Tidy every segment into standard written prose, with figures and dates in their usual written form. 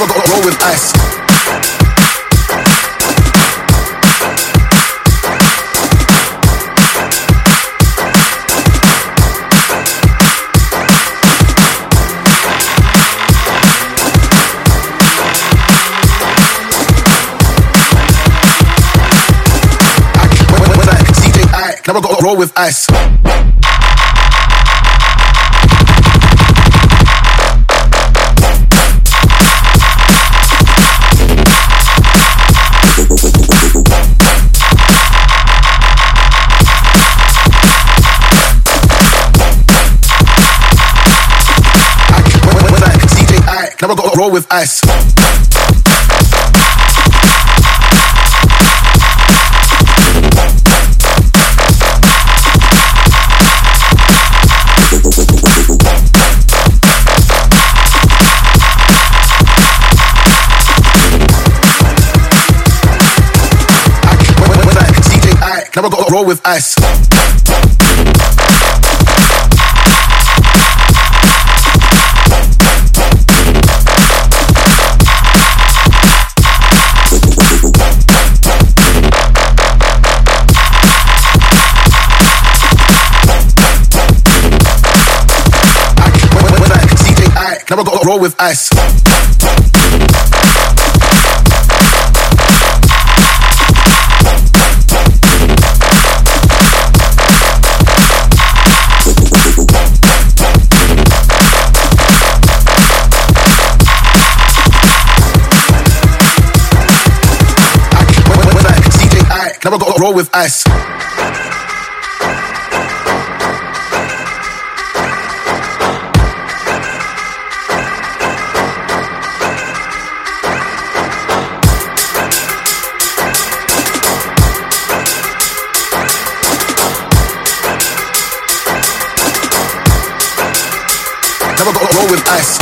Never got roll with ice. Never got roll with ice. Never got roll with ice. Never got roll with ice. Never got roll with ice. Never got roll with ice. Never got roll with ice.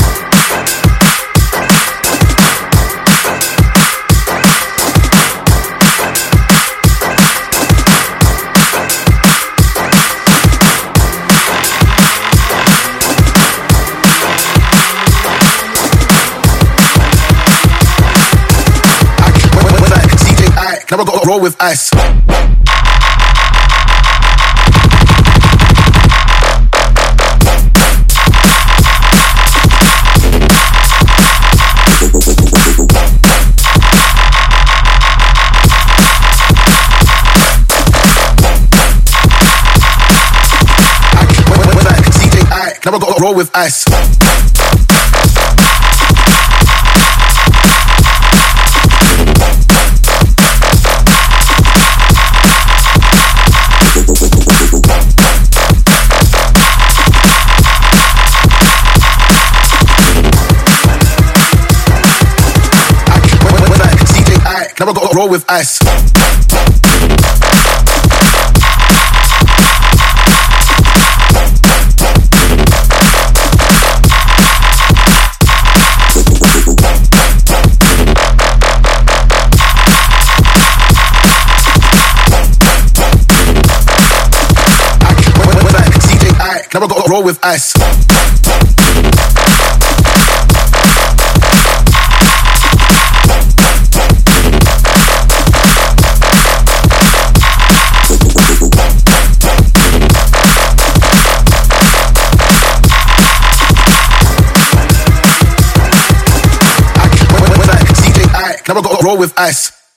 Never got roll with ice. Never got roll with ice. Never got roll with ice. Never got roll with ice. Never got roll with ice.